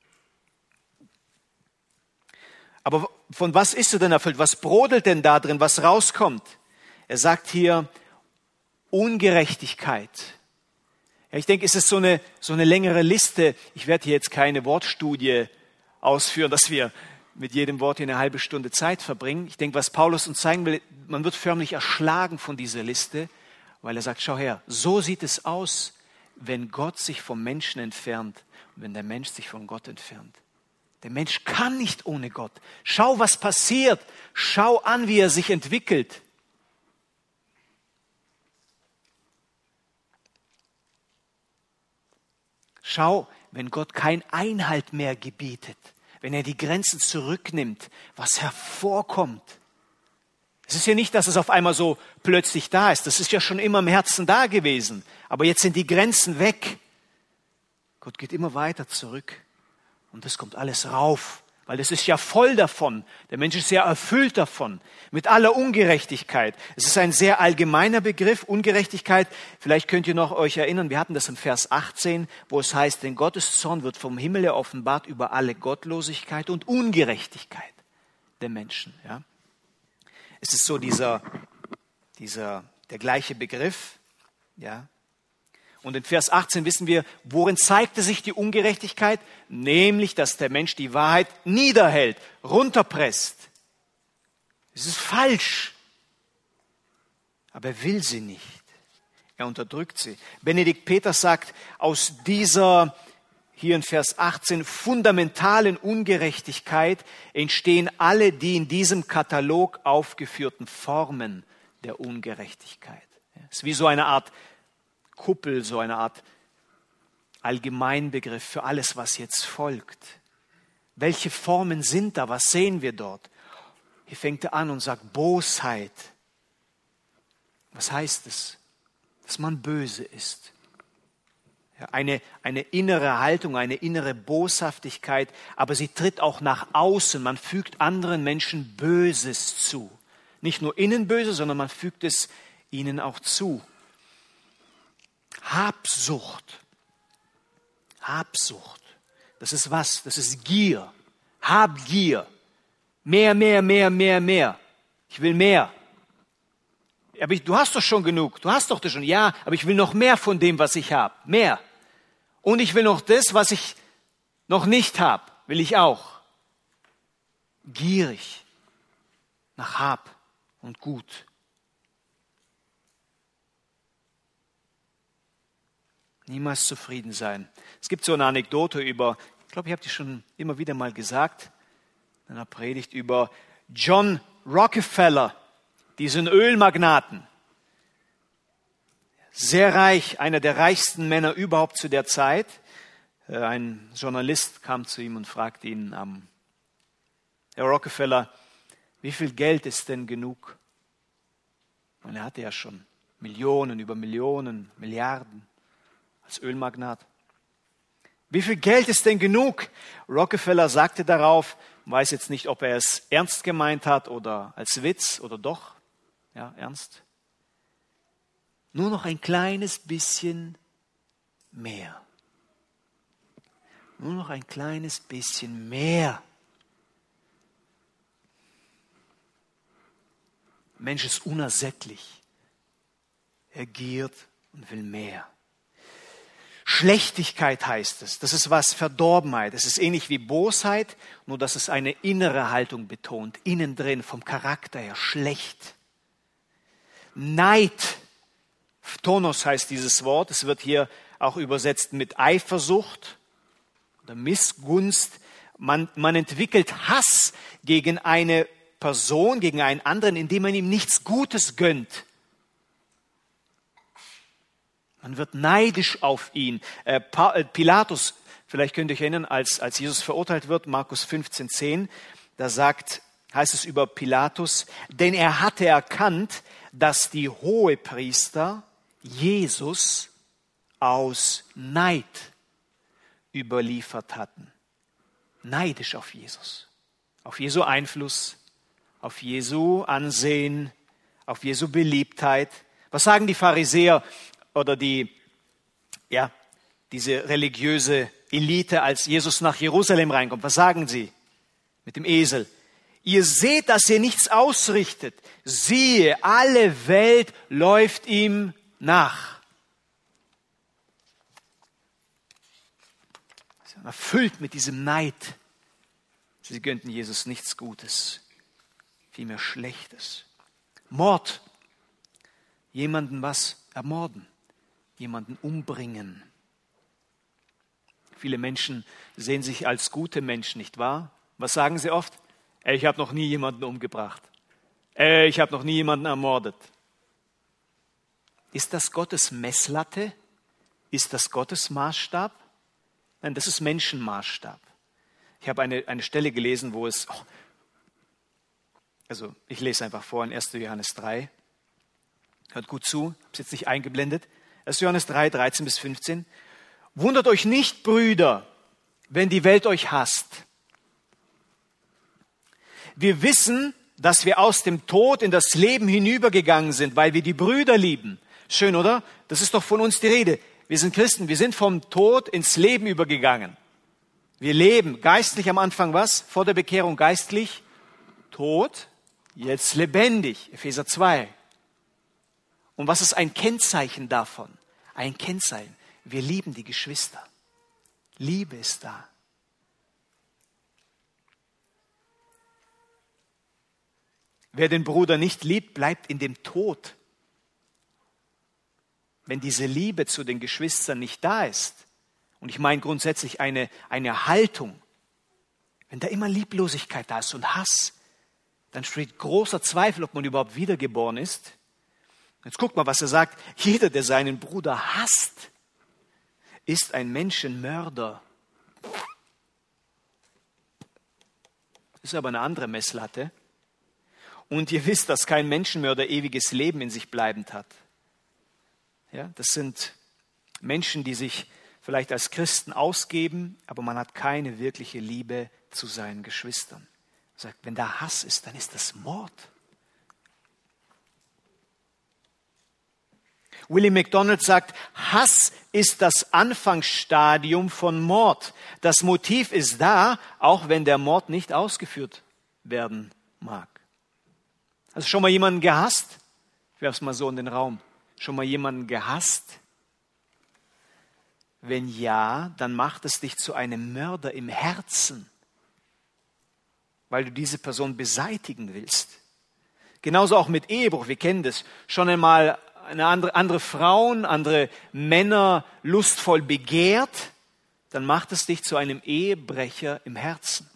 Aber von was ist er denn erfüllt? Was brodelt denn da drin? Was rauskommt? Er sagt hier Ungerechtigkeit. Ja, ich denke, es ist so eine längere Liste. Ich werde hier jetzt keine Wortstudie ausführen, dass wir mit jedem Wort hier eine halbe Stunde Zeit verbringen. Ich denke, was Paulus uns zeigen will, man wird förmlich erschlagen von dieser Liste, weil er sagt, schau her, so sieht es aus, wenn Gott sich vom Menschen entfernt und wenn der Mensch sich von Gott entfernt. Der Mensch kann nicht ohne Gott. Schau, was passiert. Schau an, wie er sich entwickelt. Schau, wenn Gott keinen Einhalt mehr gebietet, wenn er die Grenzen zurücknimmt, was hervorkommt. Es ist ja nicht, dass es auf einmal so plötzlich da ist. Das ist ja schon immer im Herzen da gewesen. Aber jetzt sind die Grenzen weg. Gott geht immer weiter zurück. Und das kommt alles rauf, weil es ist ja voll davon. Der Mensch ist ja erfüllt davon, mit aller Ungerechtigkeit. Es ist ein sehr allgemeiner Begriff, Ungerechtigkeit. Vielleicht könnt ihr noch euch erinnern, wir hatten das im Vers 18, wo es heißt, denn Gottes Zorn wird vom Himmel her offenbart über alle Gottlosigkeit und Ungerechtigkeit der Menschen. Ja? Es ist so der gleiche Begriff, ja. Und in Vers 18 wissen wir, worin zeigte sich die Ungerechtigkeit? Nämlich, dass der Mensch die Wahrheit niederhält, runterpresst. Es ist falsch, aber er will sie nicht. Er unterdrückt sie. Benedikt Peters sagt, aus dieser, hier in Vers 18, fundamentalen Ungerechtigkeit entstehen alle die in diesem Katalog aufgeführten Formen der Ungerechtigkeit. Es ist wie so eine Art Kuppel, so eine Art Allgemeinbegriff für alles, was jetzt folgt. Welche Formen sind da? Was sehen wir dort? Hier fängt er an und sagt Bosheit. Was heißt es? Dass man böse ist. Ja, eine innere Haltung, eine innere Boshaftigkeit, aber sie tritt auch nach außen. Man fügt anderen Menschen Böses zu. Nicht nur innen böse, sondern man fügt es ihnen auch zu. Habsucht. Habsucht. Das ist was? Das ist Gier. Habgier. Mehr, mehr, mehr, mehr, mehr. Ich will mehr. Aber du hast doch schon genug. Du hast doch das schon. Ja, aber ich will noch mehr von dem, was ich habe. Mehr. Und ich will noch das, was ich noch nicht habe. Will ich auch. Gierig. Nach Hab und Gut. Niemals zufrieden sein. Es gibt so eine Anekdote über, ich glaube, ich habe die schon immer wieder mal gesagt, in einer Predigt über John Rockefeller, diesen Ölmagnaten. Sehr reich, einer der reichsten Männer überhaupt zu der Zeit. Ein Journalist kam zu ihm und fragte ihn, Herr Rockefeller, wie viel Geld ist denn genug? Und er hatte ja schon Millionen über Millionen, Milliarden als Ölmagnat. Wie viel Geld ist denn genug? Rockefeller sagte darauf, weiß jetzt nicht, ob er es ernst gemeint hat oder als Witz oder doch, ja, ernst. Nur noch ein kleines bisschen mehr. Nur noch ein kleines bisschen mehr. Der Mensch ist unersättlich. Er giert und will mehr. Schlechtigkeit heißt es. Das ist was, Verdorbenheit. Es ist ähnlich wie Bosheit, nur dass es eine innere Haltung betont. Innen drin, vom Charakter her, schlecht. Neid. Phtonos heißt dieses Wort. Es wird hier auch übersetzt mit Eifersucht oder Missgunst. Man entwickelt Hass gegen eine Person, gegen einen anderen, indem man ihm nichts Gutes gönnt. Man wird neidisch auf ihn. Pilatus, vielleicht könnt ihr euch erinnern, als Jesus verurteilt wird, Markus 15,10, da heißt es über Pilatus, denn er hatte erkannt, dass die Hohepriester Jesus aus Neid überliefert hatten. Neidisch auf Jesus, auf Jesu Einfluss, auf Jesu Ansehen, auf Jesu Beliebtheit. Was sagen die Pharisäer oder diese religiöse Elite, als Jesus nach Jerusalem reinkommt? Was sagen sie mit dem Esel? Ihr seht, dass ihr nichts ausrichtet. Siehe, alle Welt läuft ihm nach. Sie sind erfüllt mit diesem Neid. Sie gönnten Jesus nichts Gutes, vielmehr Schlechtes. Mord. Jemanden was ermorden. Jemanden umbringen. Viele Menschen sehen sich als gute Menschen, nicht wahr? Was sagen sie oft? Ich habe noch nie jemanden umgebracht. Ich habe noch nie jemanden ermordet. Ist das Gottes Messlatte? Ist das Gottes Maßstab? Nein, das ist Menschenmaßstab. Ich habe eine Stelle gelesen, wo es, ich lese einfach vor in 1. Johannes 3. Hört gut zu, ich habe es jetzt nicht eingeblendet. 1. Johannes 3, 13 bis 15. Wundert euch nicht, Brüder, wenn die Welt euch hasst. Wir wissen, dass wir aus dem Tod in das Leben hinübergegangen sind, weil wir die Brüder lieben. Schön, oder? Das ist doch von uns die Rede. Wir sind Christen, wir sind vom Tod ins Leben übergegangen. Wir leben geistlich am Anfang was? Vor der Bekehrung geistlich tot, jetzt lebendig. Epheser 2. Und was ist ein Kennzeichen davon? Ein Kennzeichen. Wir lieben die Geschwister. Liebe ist da. Wer den Bruder nicht liebt, bleibt in dem Tod. Wenn diese Liebe zu den Geschwistern nicht da ist, und ich meine grundsätzlich eine Haltung, wenn da immer Lieblosigkeit da ist und Hass, dann steht großer Zweifel, ob man überhaupt wiedergeboren ist. Jetzt guck mal, was er sagt. Jeder, der seinen Bruder hasst, ist ein Menschenmörder. Das ist aber eine andere Messlatte. Und ihr wisst, dass kein Menschenmörder ewiges Leben in sich bleibend hat. Ja, das sind Menschen, die sich vielleicht als Christen ausgeben, aber man hat keine wirkliche Liebe zu seinen Geschwistern. Er sagt, wenn da Hass ist, dann ist das Mord. Willie McDonald sagt, Hass ist das Anfangsstadium von Mord. Das Motiv ist da, auch wenn der Mord nicht ausgeführt werden mag. Hast du schon mal jemanden gehasst? Ich werfe es mal so in den Raum. Schon mal jemanden gehasst? Wenn ja, dann macht es dich zu einem Mörder im Herzen, weil du diese Person beseitigen willst. Genauso auch mit Ehebruch, wir kennen das. Schon einmal andere Frauen, andere Männer lustvoll begehrt, dann macht es dich zu einem Ehebrecher im Herzen.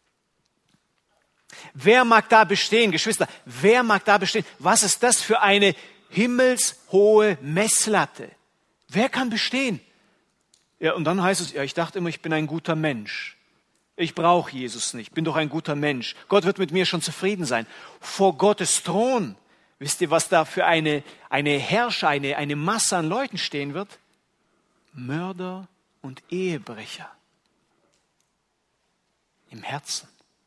Wer mag da bestehen, Geschwister? Wer mag da bestehen? Was ist das für eine himmelshohe Messlatte? Wer kann bestehen? Ja, und dann heißt es, ja, ich dachte immer, ich bin ein guter Mensch. Ich brauche Jesus nicht, bin doch ein guter Mensch. Gott wird mit mir schon zufrieden sein. Vor Gottes Thron, wisst ihr, was da für eine Herrscher, eine Masse an Leuten stehen wird? Mörder und Ehebrecher. Im Herzen.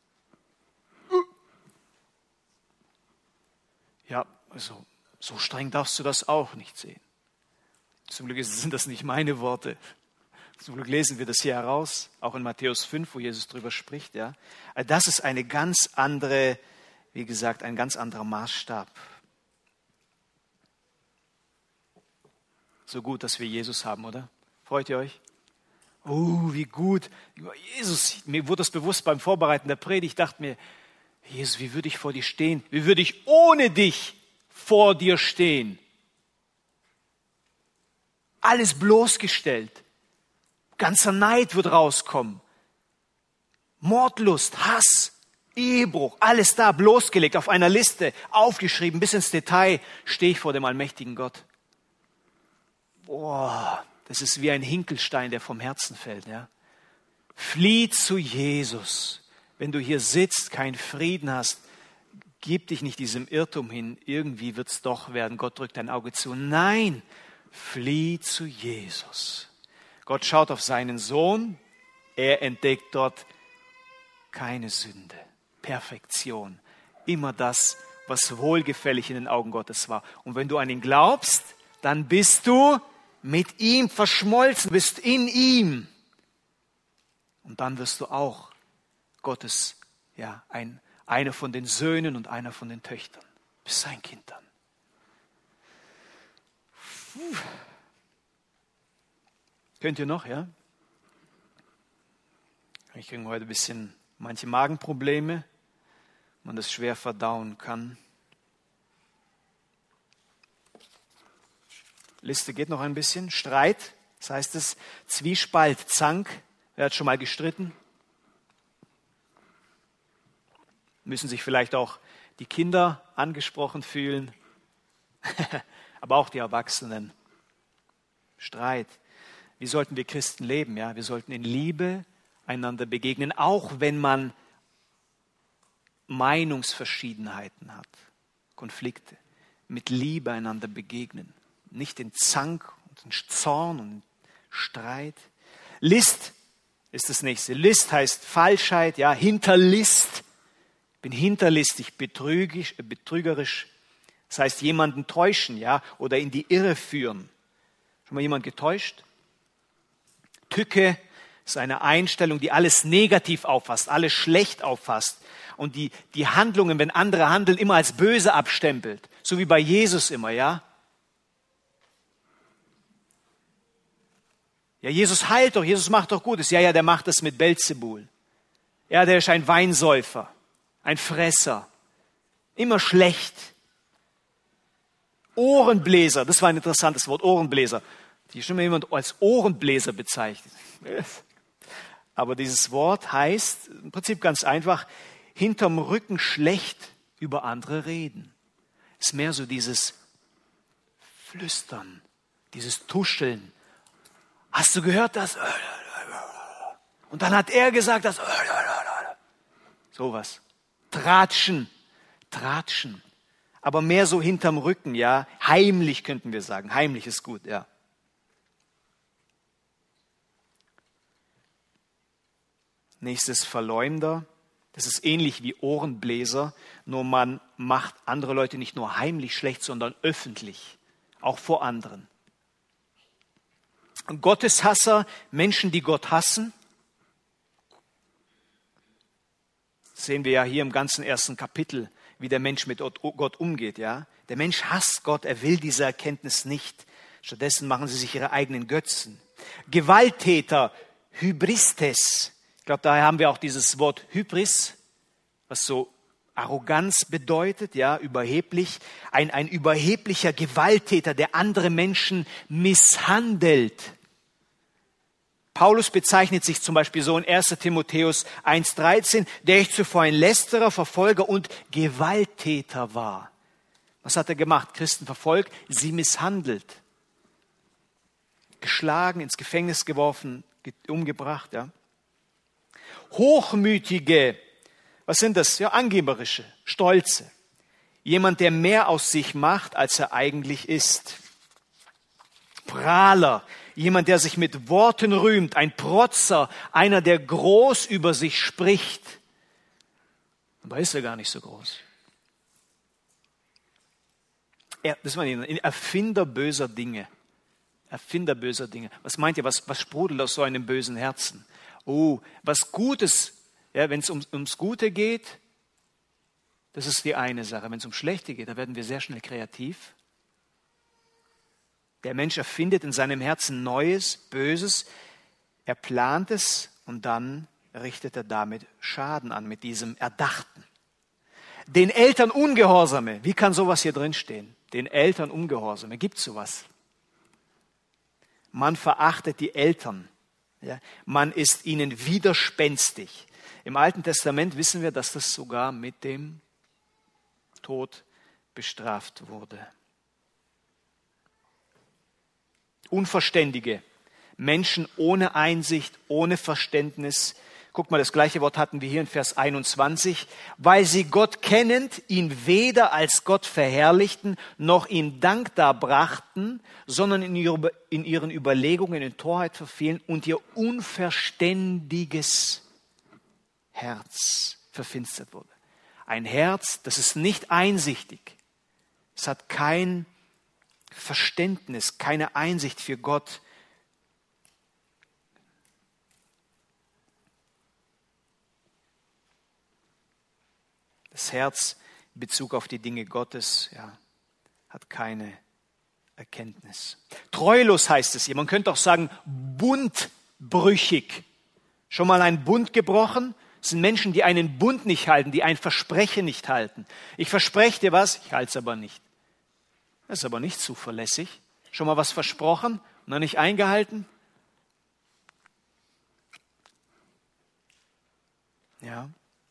Ja, also so streng darfst du das auch nicht sehen. Zum Glück sind das nicht meine Worte. Zum Glück lesen wir das hier heraus, auch in Matthäus 5, wo Jesus drüber spricht. Ja. Das ist eine ganz andere, wie gesagt, ein ganz anderer Maßstab. So gut, dass wir Jesus haben, oder? Freut ihr euch? Oh, wie gut. Jesus, mir wurde das bewusst beim Vorbereiten der Predigt. Ich dachte mir, Jesus, wie würde ich vor dir stehen? Wie würde ich ohne dich vor dir stehen? Alles bloßgestellt. Ganzer Neid wird rauskommen. Mordlust, Hass, Ehebruch, alles da bloßgelegt, auf einer Liste, aufgeschrieben, bis ins Detail, stehe ich vor dem allmächtigen Gott. Boah, das ist wie ein Hinkelstein, der vom Herzen fällt. Ja? Flieh zu Jesus. Wenn du hier sitzt, keinen Frieden hast, gib dich nicht diesem Irrtum hin, irgendwie wird es doch werden, Gott drückt dein Auge zu. Nein, flieh zu Jesus. Gott schaut auf seinen Sohn, er entdeckt dort keine Sünde, Perfektion, immer das, was wohlgefällig in den Augen Gottes war. Und wenn du an ihn glaubst, dann bist du mit ihm verschmolzen, bist in ihm. Und dann wirst du auch Gottes, ja, einer von den Söhnen und einer von den Töchtern. Bist sein Kind dann. Könnt ihr noch, ja? Ich kriege heute ein bisschen manche Magenprobleme, man das schwer verdauen kann. Liste geht noch ein bisschen. Streit, das heißt es, Zwiespalt, Zank. Wer hat schon mal gestritten? Müssen sich vielleicht auch die Kinder angesprochen fühlen, aber auch die Erwachsenen. Streit. Wie sollten wir Christen leben? Ja, wir sollten in Liebe einander begegnen, auch wenn man Meinungsverschiedenheiten hat, Konflikte. Mit Liebe einander begegnen, nicht in Zank und in Zorn und Streit. List ist das nächste. List heißt Falschheit, ja, Hinterlist. Ich bin hinterlistig, betrügerisch. Das heißt, jemanden täuschen, ja, oder in die Irre führen. Schon mal jemand getäuscht? Tücke ist eine Einstellung, die alles negativ auffasst, alles schlecht auffasst und die Handlungen, wenn andere handeln, immer als böse abstempelt. So wie bei Jesus immer, ja? Ja, Jesus heilt doch, Jesus macht doch Gutes. Ja, der macht das mit Belzebul. Ja, der ist ein Weinsäufer, ein Fresser. Immer schlecht. Ohrenbläser, das war ein interessantes Wort, Ohrenbläser. Die ist schon mal jemand als Ohrenbläser bezeichnet. Aber dieses Wort heißt im Prinzip ganz einfach, hinterm Rücken schlecht über andere reden. Es ist mehr so dieses Flüstern, dieses Tuscheln. Hast du gehört das? Und dann hat er gesagt, das. Sowas. Tratschen. Aber mehr so hinterm Rücken, ja. Heimlich könnten wir sagen. Heimlich ist gut, ja. Nächstes Verleumder. Das ist ähnlich wie Ohrenbläser, nur man macht andere Leute nicht nur heimlich schlecht, sondern öffentlich, auch vor anderen. Gotteshasser, Menschen, die Gott hassen. Das sehen wir ja hier im ganzen ersten Kapitel, wie der Mensch mit Gott umgeht. Ja? Der Mensch hasst Gott, er will diese Erkenntnis nicht. Stattdessen machen sie sich ihre eigenen Götzen. Gewalttäter, Hybristes. Ich glaube, daher haben wir auch dieses Wort Hybris, was so Arroganz bedeutet, ja, überheblich. Ein überheblicher Gewalttäter, der andere Menschen misshandelt. Paulus bezeichnet sich zum Beispiel so in 1. Timotheus 1,13, der ich zuvor ein Lästerer, Verfolger und Gewalttäter war. Was hat er gemacht? Christen verfolgt, sie misshandelt. Geschlagen, ins Gefängnis geworfen, umgebracht, ja. Hochmütige, was sind das? Ja, angeberische, stolze. Jemand, der mehr aus sich macht, als er eigentlich ist. Prahler, jemand, der sich mit Worten rühmt, ein Protzer, einer, der groß über sich spricht. Aber ist er gar nicht so groß. Das ist ein Erfinder böser Dinge. Erfinder böser Dinge. Was meint ihr, was sprudelt aus so einem bösen Herzen? Oh, was Gutes, ja, wenn es ums Gute geht, das ist die eine Sache. Wenn es ums Schlechte geht, da werden wir sehr schnell kreativ. Der Mensch erfindet in seinem Herzen Neues, Böses. Er plant es und dann richtet er damit Schaden an, mit diesem Erdachten. Den Eltern Ungehorsame. Wie kann sowas hier drin stehen? Den Eltern Ungehorsame. Gibt es sowas? Man verachtet die Eltern. Ja, man ist ihnen widerspenstig. Im Alten Testament wissen wir, dass das sogar mit dem Tod bestraft wurde. Unverständige, Menschen ohne Einsicht, ohne Verständnis. Guck mal, das gleiche Wort hatten wir hier in Vers 21. Weil sie Gott kennend, ihn weder als Gott verherrlichten, noch ihm Dank darbrachten, sondern in ihren Überlegungen in Torheit verfielen und ihr unverständiges Herz verfinstert wurde. Ein Herz, das ist nicht einsichtig. Es hat kein Verständnis, keine Einsicht für Gott. Das Herz in Bezug auf die Dinge Gottes, ja, hat keine Erkenntnis. Treulos heißt es hier. Man könnte auch sagen, bundbrüchig. Schon mal einen Bund gebrochen? Das sind Menschen, die einen Bund nicht halten, die ein Versprechen nicht halten. Ich verspreche dir was, ich halte es aber nicht. Das ist aber nicht zuverlässig. Schon mal was versprochen und dann nicht eingehalten? Ja.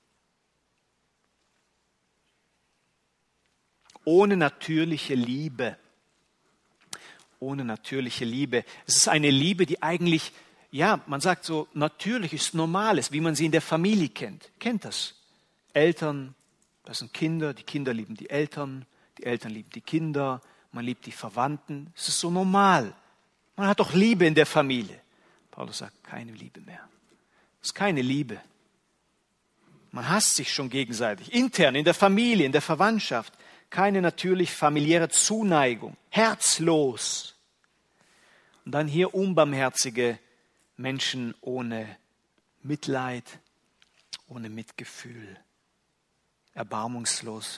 Ohne natürliche Liebe. Ohne natürliche Liebe. Es ist eine Liebe, die eigentlich, ja, man sagt so, natürlich ist, normal ist, wie man sie in der Familie kennt. Kennt das? Eltern, das sind Kinder, die Kinder lieben die Eltern lieben die Kinder, man liebt die Verwandten. Es ist so normal. Man hat doch Liebe in der Familie. Paulus sagt, keine Liebe mehr. Es ist keine Liebe. Man hasst sich schon gegenseitig, intern, in der Familie, in der Verwandtschaft. Keine natürlich familiäre Zuneigung, herzlos. Und dann hier unbarmherzige Menschen ohne Mitleid, ohne Mitgefühl, erbarmungslos.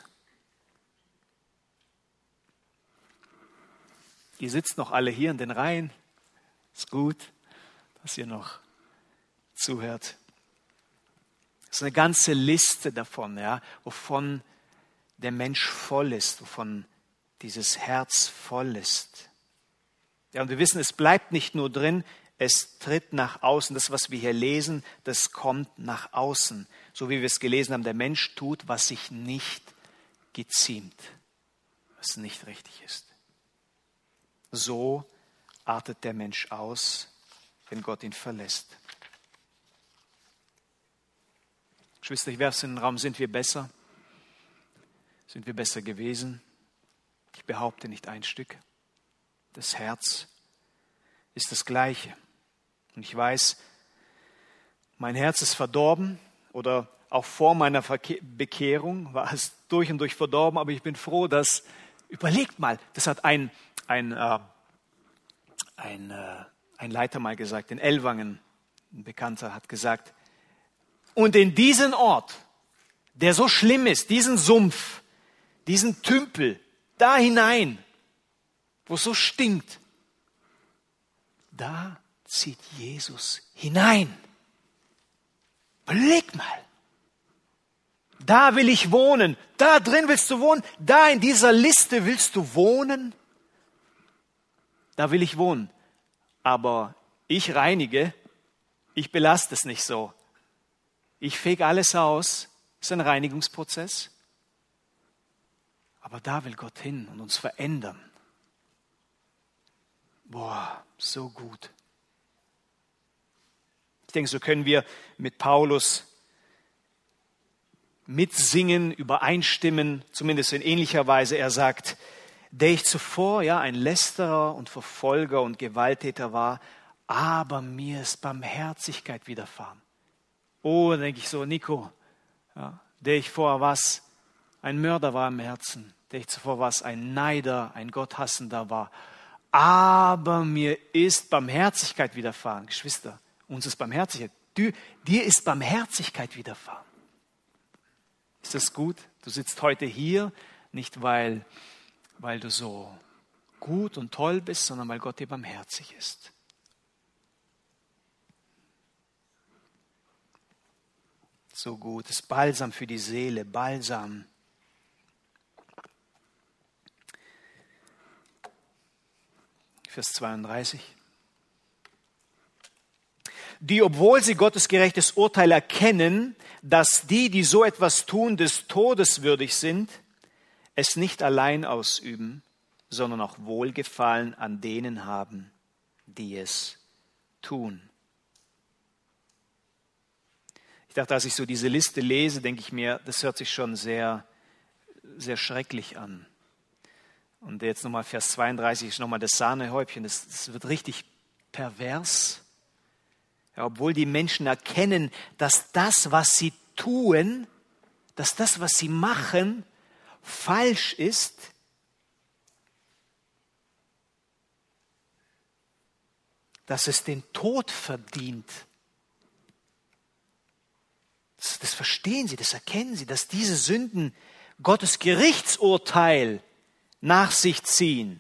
Ihr sitzt noch alle hier in den Reihen. Ist gut, dass ihr noch zuhört. Das ist eine ganze Liste davon, ja, wovon der Mensch voll ist, wovon dieses Herz voll ist. Ja, und wir wissen, es bleibt nicht nur drin, es tritt nach außen. Das, was wir hier lesen, das kommt nach außen. So wie wir es gelesen haben, der Mensch tut, was sich nicht geziemt, was nicht richtig ist. So artet der Mensch aus wenn Gott ihn verlässt. Geschwister, ich werfe es in den Raum, sind wir besser? Sind wir besser gewesen? Ich behaupte nicht ein Stück. Das Herz ist das Gleiche. Und ich weiß, mein Herz ist verdorben oder auch vor meiner Bekehrung war es durch und durch verdorben, aber ich bin froh, dass, überlegt mal, das hat ein Leiter mal gesagt, in Ellwangen, ein Bekannter hat gesagt, und in diesen Ort, der so schlimm ist, diesen Sumpf, diesen Tümpel, da hinein, wo es so stinkt, da zieht Jesus hinein. Blick mal. Da will ich wohnen. Da drin willst du wohnen. Da in dieser Liste willst du wohnen. Da will ich wohnen. Aber ich reinige, ich belaste es nicht so. Ich fege alles aus. Das ist ein Reinigungsprozess. Aber da will Gott hin und uns verändern. Boah, so gut. Ich denke, so können wir mit Paulus mitsingen, übereinstimmen, zumindest in ähnlicher Weise. Er sagt, der ich zuvor ein Lästerer und Verfolger und Gewalttäter war, aber mir ist Barmherzigkeit widerfahren. Oh, dann denke ich so, Nico, der ich vorher was, ein Mörder war im Herzen, der ich zuvor was, ein Neider, ein Gotthassender war, aber mir ist Barmherzigkeit widerfahren. Geschwister, uns ist Barmherzigkeit. Dir ist Barmherzigkeit widerfahren. Ist das gut? Du sitzt heute hier, nicht weil du so gut und toll bist, sondern weil Gott dir barmherzig ist. So gut. Das ist Balsam für die Seele, Balsam. Vers 32. Die, obwohl sie Gottes gerechtes Urteil erkennen, dass die so etwas tun, des Todes würdig sind, es nicht allein ausüben, sondern auch Wohlgefallen an denen haben, die es tun. Ich dachte, als ich so diese Liste lese, denke ich mir, das hört sich schon sehr, sehr schrecklich an. Und jetzt nochmal Vers 32 ist nochmal das Sahnehäubchen. Das wird richtig pervers. Ja, obwohl die Menschen erkennen, dass das, was sie tun, dass das, was sie machen, falsch ist, dass es den Tod verdient. Das verstehen sie, das erkennen sie, dass diese Sünden Gottes Gerichtsurteil nach sich ziehen.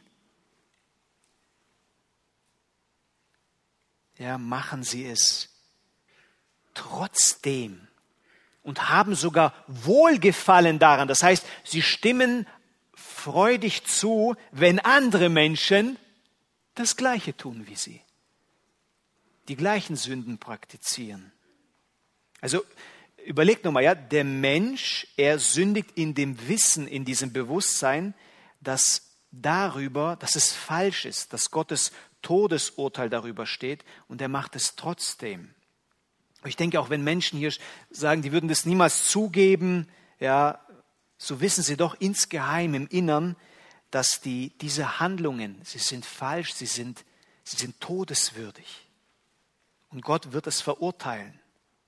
Ja, machen sie es trotzdem und haben sogar Wohlgefallen daran. Das heißt, sie stimmen freudig zu, wenn andere Menschen das Gleiche tun wie sie, die gleichen Sünden praktizieren. Also überlegt nochmal, der Mensch, er sündigt in dem Wissen, in diesem Bewusstsein, dass es falsch ist, dass Gottes Todesurteil darüber steht und er macht es trotzdem. Ich denke, auch wenn Menschen hier sagen, die würden das niemals zugeben, so wissen sie doch insgeheim im Innern, dass diese Handlungen, sie sind falsch, sie sind todeswürdig. Und Gott wird es verurteilen.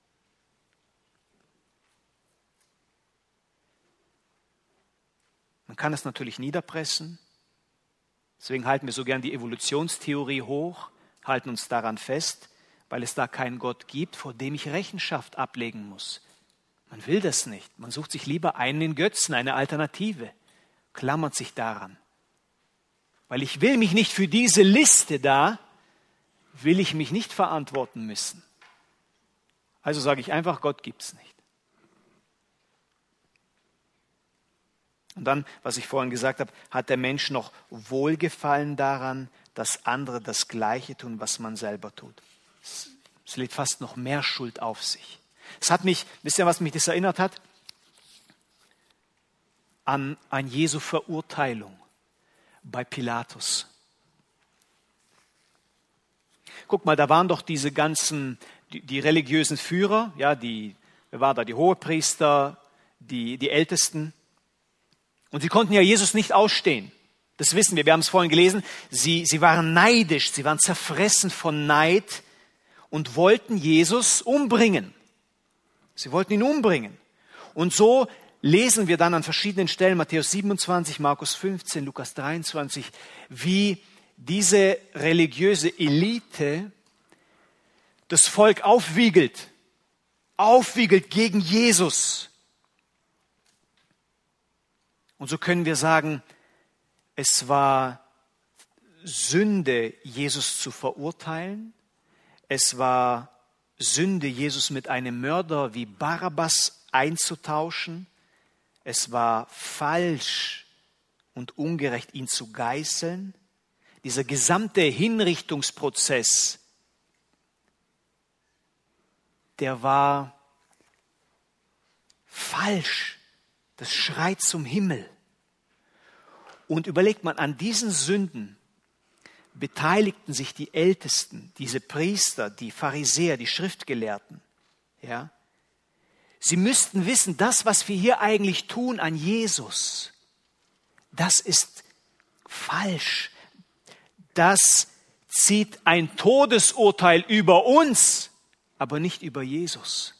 Man kann es natürlich niederpressen. Deswegen halten wir so gern die Evolutionstheorie hoch, halten uns daran fest, weil es da keinen Gott gibt, vor dem ich Rechenschaft ablegen muss. Man will das nicht. Man sucht sich lieber einen Götzen, eine Alternative, klammert sich daran. Weil ich will mich nicht für diese Liste will ich mich nicht verantworten müssen. Also sage ich einfach, Gott gibt's nicht. Und dann, was ich vorhin gesagt habe, hat der Mensch noch Wohlgefallen daran, dass andere das Gleiche tun, was man selber tut. Es lädt fast noch mehr Schuld auf sich. Es hat mich, wisst ihr, was mich das erinnert hat? An Jesu Verurteilung bei Pilatus. guck mal, da waren doch diese ganzen, die religiösen Führer, ja, wer war da, die Hohepriester, die Ältesten. Und sie konnten ja Jesus nicht ausstehen. Das wissen wir haben es vorhin gelesen. Sie waren neidisch, sie waren zerfressen von Neid und wollten Jesus umbringen. Sie wollten ihn umbringen. Und so lesen wir dann an verschiedenen Stellen, Matthäus 27, Markus 15, Lukas 23, wie diese religiöse Elite das Volk aufwiegelt gegen Jesus. Und so können wir sagen, es war Sünde, Jesus zu verurteilen. Es war Sünde, Jesus mit einem Mörder wie Barabbas einzutauschen. Es war falsch und ungerecht, ihn zu geißeln. Dieser gesamte Hinrichtungsprozess, der war falsch. Das schreit zum Himmel. Und überlegt man, an diesen Sünden beteiligten sich die Ältesten, diese Priester, die Pharisäer, die Schriftgelehrten. Ja? Sie müssten wissen, das, was wir hier eigentlich tun an Jesus, das ist falsch. Das zieht ein Todesurteil über uns, aber nicht über Jesus.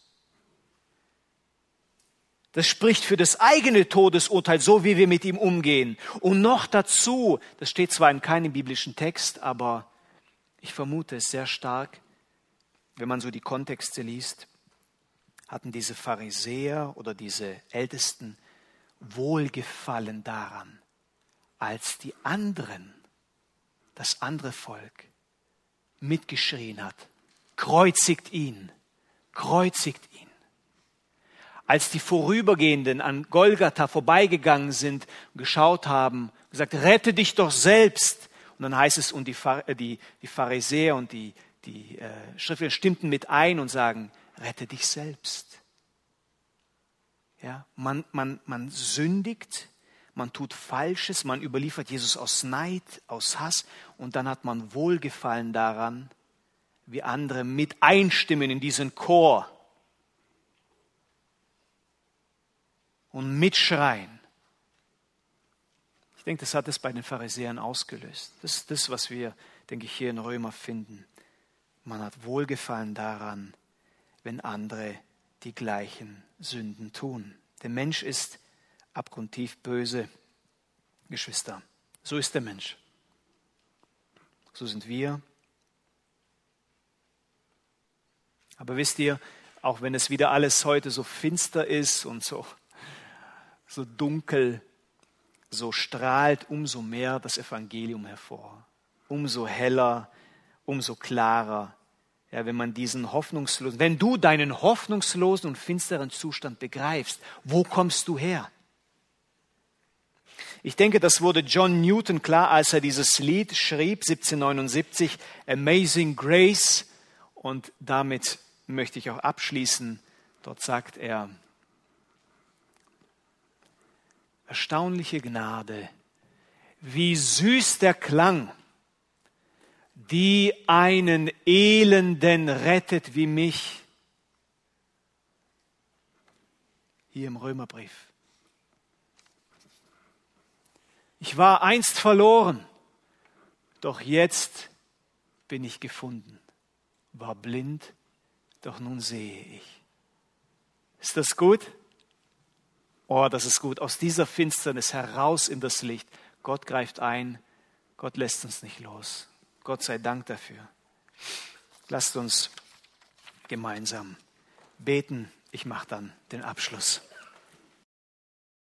Das spricht für das eigene Todesurteil, so wie wir mit ihm umgehen. Und noch dazu, das steht zwar in keinem biblischen Text, aber ich vermute es sehr stark, wenn man so die Kontexte liest, hatten diese Pharisäer oder diese Ältesten Wohlgefallen daran, als die anderen, das andere Volk, mitgeschrien hat, kreuzigt ihn, kreuzigt ihn. Als die Vorübergehenden an Golgatha vorbeigegangen sind und geschaut haben, gesagt, rette dich doch selbst. Und dann heißt es, und die Pharisäer und die Schriftgelehrten stimmten mit ein und sagen, rette dich selbst. Ja, man sündigt, man tut Falsches, man überliefert Jesus aus Neid, aus Hass und dann hat man Wohlgefallen daran, wie andere mit einstimmen in diesen Chor und mitschreien. Ich denke, das hat es bei den Pharisäern ausgelöst. Das ist das, was wir, denke ich, hier in Römer finden. Man hat Wohlgefallen daran, wenn andere die gleichen Sünden tun. Der Mensch ist abgrundtief böse, Geschwister. So ist der Mensch. So sind wir. Aber wisst ihr, auch wenn es wieder alles heute so finster ist und so dunkel, so strahlt umso mehr das Evangelium hervor. Umso heller, umso klarer. Ja, wenn du deinen hoffnungslosen und finsteren Zustand begreifst, wo kommst du her? Ich denke, das wurde John Newton klar, als er dieses Lied schrieb, 1779, Amazing Grace. Und damit möchte ich auch abschließen. Dort sagt er, erstaunliche Gnade, wie süß der Klang, die einen Elenden rettet wie mich. Hier im Römerbrief. Ich war einst verloren, doch jetzt bin ich gefunden. War blind, doch nun sehe ich. Ist das gut? Oh, das ist gut. Aus dieser Finsternis heraus in das Licht. Gott greift ein. Gott lässt uns nicht los. Gott sei Dank dafür. Lasst uns gemeinsam beten. Ich mache dann den Abschluss.